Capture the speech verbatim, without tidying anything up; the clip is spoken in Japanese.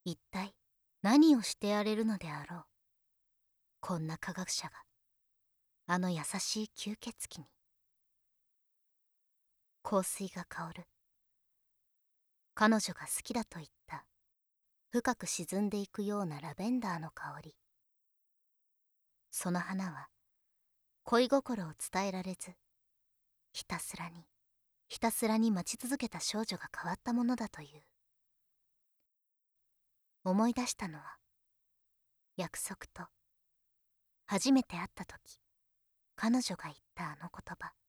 一体何をしてやれるのであろう。こんな科学者があの優しい吸血鬼に。香水が香る。彼女が好きだと言った深く沈んでいくようなラベンダーの香り。その花は恋心を伝えられず、ひたすらにひたすらに待ち続けた少女が変わったものだという。思い出したのは約束と初めて会った時彼女が言ったあの言葉。